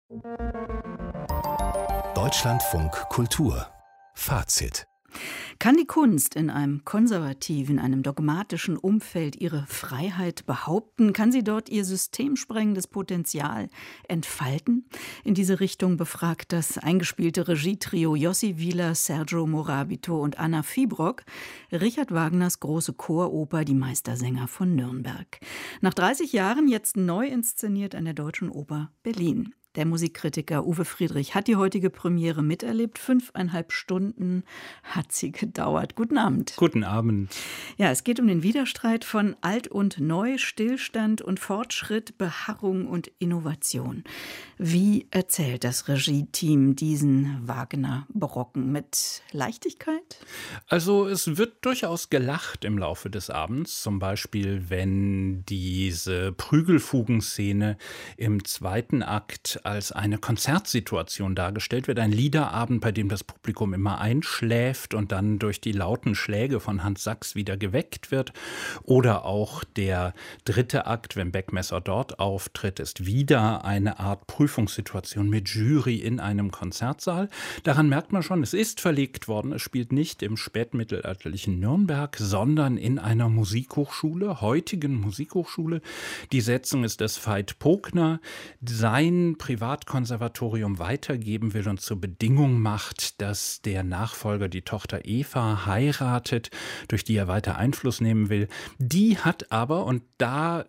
Deutschlandfunk Kultur Fazit. Kann die Kunst in einem konservativen, einem dogmatischen Umfeld ihre Freiheit behaupten? Kann sie dort ihr systemsprengendes Potenzial entfalten? In diese Richtung befragt das eingespielte Regietrio Jossi Wieler, Sergio Morabito und Anna Fibrock Richard Wagners große Choroper Die Meistersänger von Nürnberg. Nach 30 Jahren jetzt neu inszeniert an der Deutschen Oper Berlin. Der Musikkritiker Uwe Friedrich hat die heutige Premiere miterlebt. 5,5 Stunden hat sie gedauert. Guten Abend. Guten Abend. Ja, es geht um den Widerstreit von Alt und Neu, Stillstand und Fortschritt, Beharrung und Innovation. Wie erzählt das Regie-Team diesen Wagner-Barocken? Mit Leichtigkeit? Also es wird durchaus gelacht im Laufe des Abends. Zum Beispiel, wenn diese Prügelfugenszene im zweiten Akt als eine Konzertsituation dargestellt wird. Ein Liederabend, bei dem das Publikum immer einschläft und dann durch die lauten Schläge von Hans Sachs wieder geweckt wird. Oder auch der dritte Akt, wenn Beckmesser dort auftritt, ist wieder eine Art Prüfungssituation mit Jury in einem Konzertsaal. Daran merkt man schon, es ist verlegt worden. Es spielt nicht im spätmittelalterlichen Nürnberg, sondern in einer Musikhochschule, heutigen Musikhochschule. Die Setzung ist des Veit Pogner. Sein Privatkonservatorium weitergeben will und zur Bedingung macht, dass der Nachfolger die Tochter Eva heiratet, durch die er weiter Einfluss nehmen will. Die hat aber, und da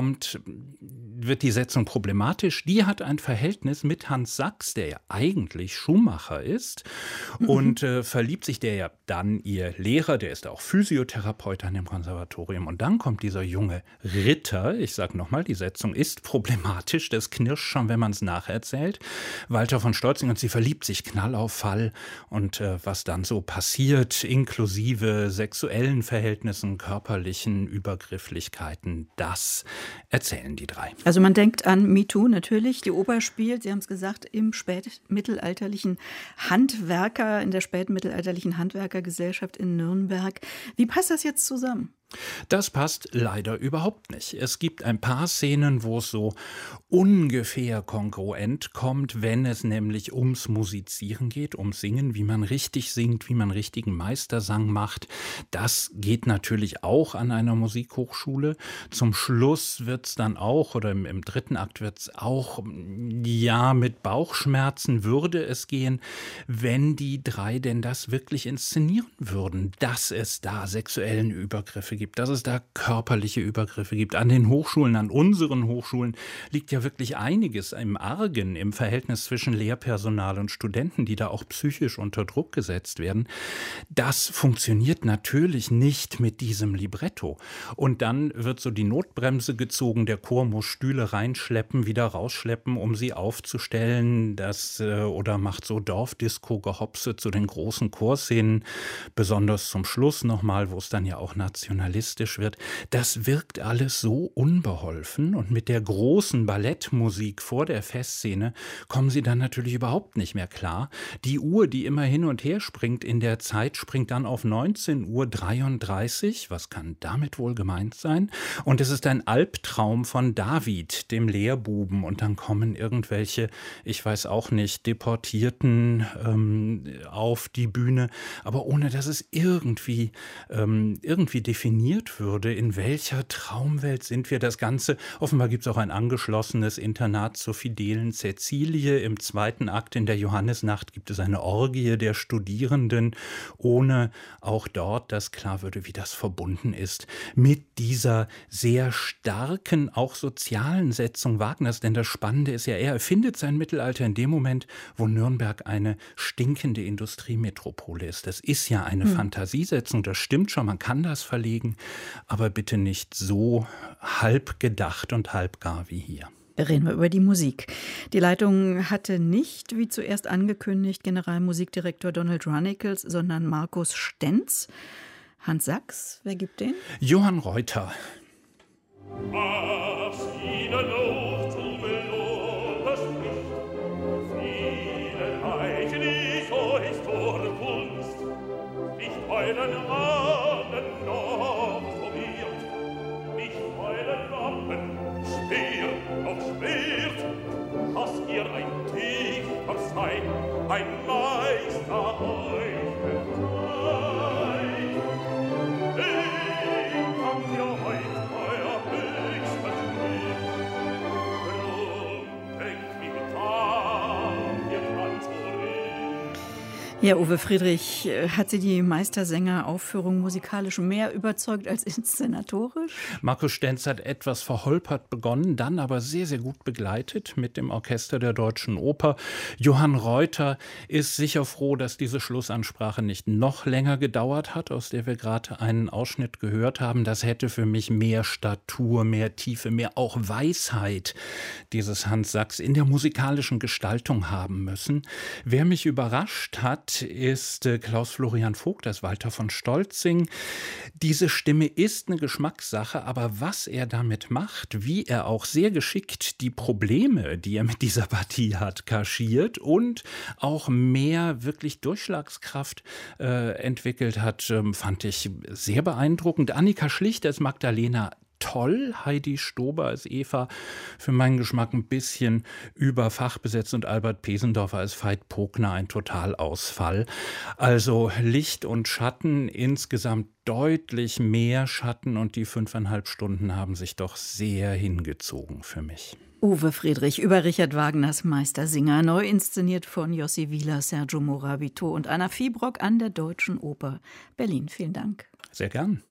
wird die Setzung problematisch, die hat ein Verhältnis mit Hans Sachs, der ja eigentlich Schuhmacher ist und verliebt sich, der ja dann ihr Lehrer, der ist auch Physiotherapeut an dem Konservatorium. Und dann kommt dieser junge Ritter, ich sage nochmal, die Setzung ist problematisch, das knirscht schon, wenn man es nacherzählt, Walter von Stolzing, und sie verliebt sich Knall auf Fall und was dann so passiert, inklusive sexuellen Verhältnissen, körperlichen Übergrifflichkeiten, das erzählen die drei. Also man denkt an MeToo natürlich, die Oper spielt, Sie haben es gesagt, im spätmittelalterlichen Handwerker, in der spätmittelalterlichen Handwerkergesellschaft in Nürnberg. Wie passt das jetzt zusammen? Das passt leider überhaupt nicht. Es gibt ein paar Szenen, wo es so ungefähr kongruent kommt, wenn es nämlich ums Musizieren geht, ums Singen, wie man richtig singt, wie man richtigen Meistersang macht. Das geht natürlich auch an einer Musikhochschule. Zum Schluss wird es dann auch, oder im dritten Akt wird es auch, ja, mit Bauchschmerzen würde es gehen, wenn die drei denn das wirklich inszenieren würden, dass es da sexuellen Übergriffe gibt, dass es da körperliche Übergriffe gibt. An den Hochschulen, an unseren Hochschulen liegt ja wirklich einiges im Argen im Verhältnis zwischen Lehrpersonal und Studenten, die da auch psychisch unter Druck gesetzt werden. Das funktioniert natürlich nicht mit diesem Libretto. Und dann wird so die Notbremse gezogen, der Chor muss Stühle reinschleppen, wieder rausschleppen, um sie aufzustellen, oder macht so Dorfdisco-Gehopse zu den großen Chorszenen, besonders zum Schluss nochmal, wo es dann ja auch nationalistisch wird. Das wirkt alles so unbeholfen, und mit der großen Ballettmusik vor der Festszene kommen sie dann natürlich überhaupt nicht mehr klar. Die Uhr, die immer hin und her springt in der Zeit, springt dann auf 19:33 Uhr. Was kann damit wohl gemeint sein? Und es ist ein Albtraum von David, dem Lehrbuben, und dann kommen irgendwelche, ich weiß auch nicht, Deportierten auf die Bühne, aber ohne dass es irgendwie definiert würde, in welcher Traumwelt sind wir. Das Ganze, offenbar gibt es auch ein angeschlossenes Internat zur fidelen Cäcilie. Im zweiten Akt in der Johannisnacht gibt es eine Orgie der Studierenden, ohne auch dort, dass klar würde, wie das verbunden ist mit dieser sehr starken, auch sozialen Setzung Wagners. Denn das Spannende ist ja, er erfindet sein Mittelalter in dem Moment, wo Nürnberg eine stinkende Industriemetropole ist. Das ist ja eine Fantasiesetzung, das stimmt schon, man kann das verlegen, aber bitte nicht so halb gedacht und halb gar wie hier. Reden wir über die Musik. Die Leitung hatte nicht, wie zuerst angekündigt, Generalmusikdirektor Donald Runnicles, sondern Markus Stenz. Hans Sachs, wer gibt den? Johann Reuter. Ihr ein Dichter sein, ein Meister euch befreit. Ich hab dir heut euer höchstes Glück, drum denkt wie getan, ihr kann zurück. Ja, Uwe Friedrich, hat Sie die Meistersänger-Aufführung musikalisch mehr überzeugt als inszenatorisch? Markus Stenz hat etwas verholpert begonnen, dann aber sehr, sehr gut begleitet mit dem Orchester der Deutschen Oper. Johann Reuter ist sicher froh, dass diese Schlussansprache nicht noch länger gedauert hat, aus der wir gerade einen Ausschnitt gehört haben. Das hätte für mich mehr Statur, mehr Tiefe, mehr auch Weisheit dieses Hans Sachs in der musikalischen Gestaltung haben müssen. Wer mich überrascht hat, ist Klaus Florian Vogt, das Walter von Stolzing. Diese Stimme ist eine Geschmackssache, aber was er damit macht, wie er auch sehr geschickt die Probleme, die er mit dieser Partie hat, kaschiert und auch mehr wirklich Durchschlagskraft entwickelt hat, fand ich sehr beeindruckend. Annika Schlichter als Magdalena toll, Heidi Stober als Eva für meinen Geschmack ein bisschen überfach besetzt und Albert Pesendorfer als Veit Pogner ein Totalausfall. Also Licht und Schatten, insgesamt deutlich mehr Schatten und die 5,5 Stunden haben sich doch sehr hingezogen für mich. Uwe Friedrich über Richard Wagners Meistersinger, neu inszeniert von Jossi Wieler, Sergio Morabito und Anna Fiebrock an der Deutschen Oper Berlin. Vielen Dank. Sehr gern.